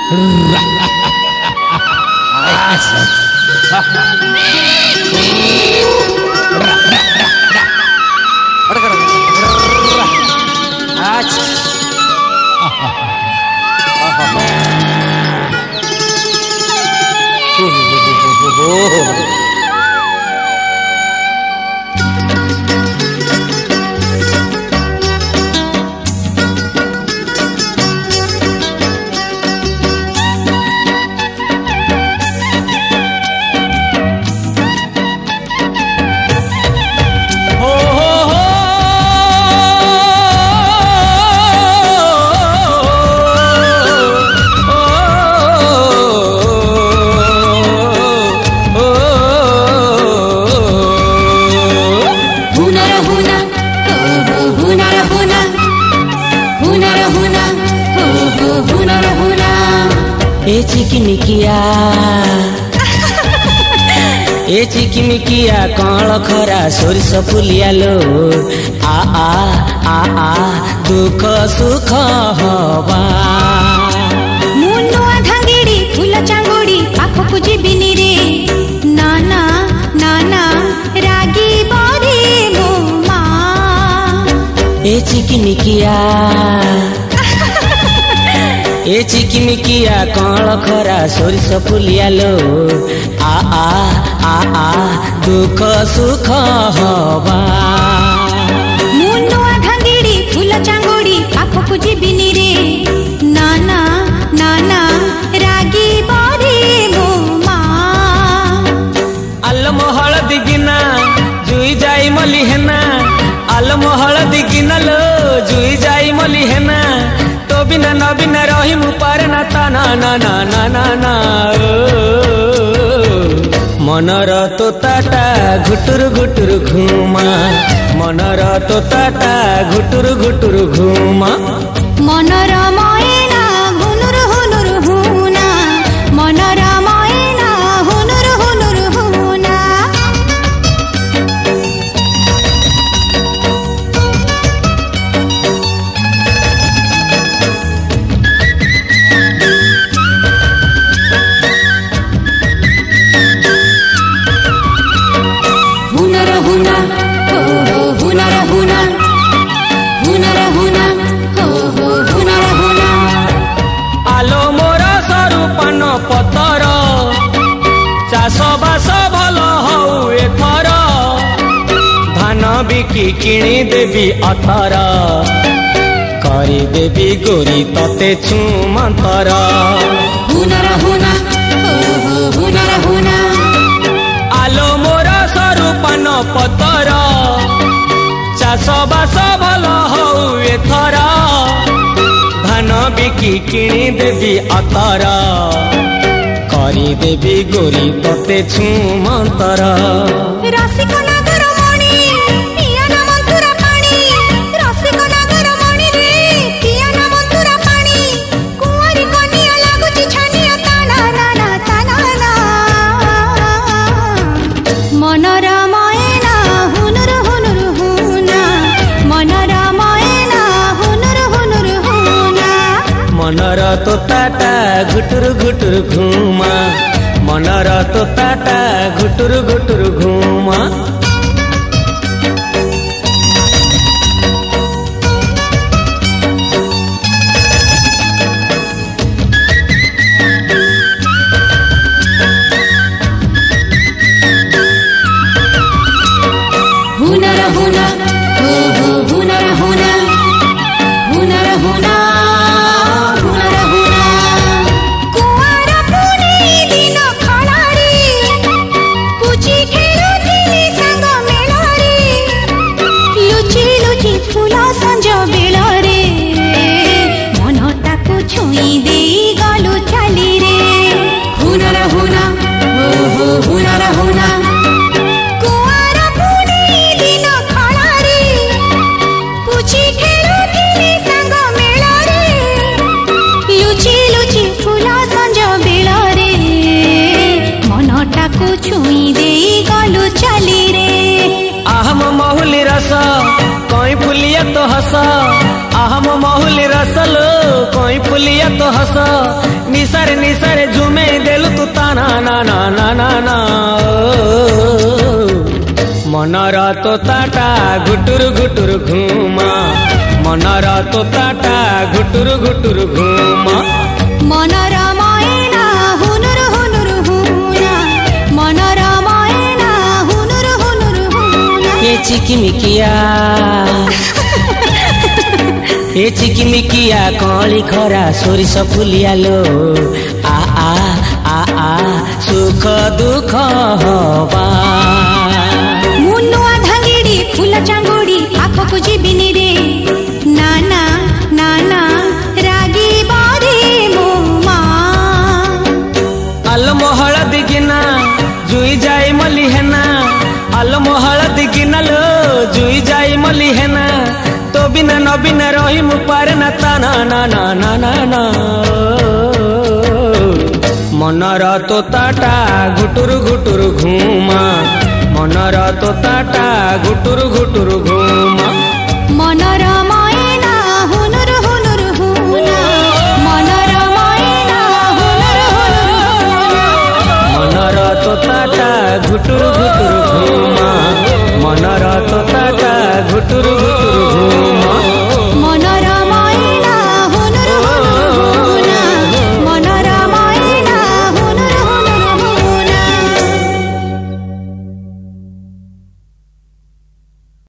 ए चिकिमिकिया कौन खरा सोरिष फुलिया लो आ आ आ आ दुख सुख हवा मुनुआ धांगेड़ी फूल चांगोड़ी पाखकु जीबिनी रे नाना नाना रागी बरे मो मा ए चिकिमिकिया ए चिकिमिकिया कौन खरा सोरिष फुलिया लो आ आ आ आ दुख सुख हवा मुनुआ धांगेड़ी फूल चांगोड़ी पाखकु जीबिनी रे नाना नाना रागी बरे मो मा आलम हळदी गिना जुई जाई मली हेना आलम हळदी गिना लो जुई जाई मली हेना तो बिना न बिना रही मु पारे ना ता ना ना ना ना ना ना मनर तोताटा घुटुर घुटुर घुमा मनर तोताटा घुटुर घुटुर घुमा मनर मयना हुनुर हुनुर हुना मनर मयना हुनुर हुनुर हुना हुनर हुना हो हो हुनर हुना हुनर हुना हो हो हुनर हुना आलो मोरा स्वरूपन पतर चाष बास भल हऊ एथर धान बिकी किणी देवी अथर करी देवी गोरी तते छुमंतर हुनर हुना हो हो हुनर हुना आलो मोरा स्वरूपन पतर चाष बास भल हऊ एथर धान बिकी किणी देवी अतर करी देवी गोरी तते छुमंतर रसिक नागर मणि पिया ना मंतुरा पानी रसिक नागर मणि रे पिया ना मंतुरा पानी कुंवारी कनिया लागुची छानिया ताना ना ताना ना मनर मयना हुनुर हुनुर हुना मनर मयना हुनुर हुनुर हुना मनर तोताटा घुटुर घुटुर घुमा मनर तोताटा घुटुर घुटुर घुमा हुनर हुना हो हो हुनर हुना हुनर हुना हुनर हुना कुंवार पुनी दिन खलाड़ी पुची खेलुथिली संग मेलारे लुची लुची फूल संज बेलरे मनटाकु छुई देई गलु चाली रे हुनर हुना हो हो हुनर हुना छुई दे गलु चली रे आहम महुली रस कई फुलिया तो हस आहम महुली रसलो कोई पुलिया तो हस निसारे निसारे झुमे देलु तू ताना ना ना ना ना ना मनर तो ताटा घुटुर घुटुर घुमा मनर तो ताटा घुटुर घुटुर घुमा मनर मयना हुनुर हुनुर हुना मनर मयना हुनुर हुनुर हुना ये चिकिमिकिया ए चिकिमिकिया कली खरा सोरिष फुलिया लो आ आ आ आ सुख दुख हवा मुनुआ धांगिड़ी फूल चांगुड़ी आखो जीविनी रे नाना नाना रागी बारी मोमा अलम हळदी गिना जुई जाई मली हेना अलम हळदी गिना लो जुई जाई मली हेना तो बिना न बिना रही मु पारे ना ताना ना ना ना ना ना मनर तो ताटा घुटुर घुटुर घुमा मनर तो ताटा घुटुर घुटुर घुमा मनर मयना हुनुर हुनुर हुना मनर मयना हुनुर हुनुर हुना मनर तो ताटा घुटुर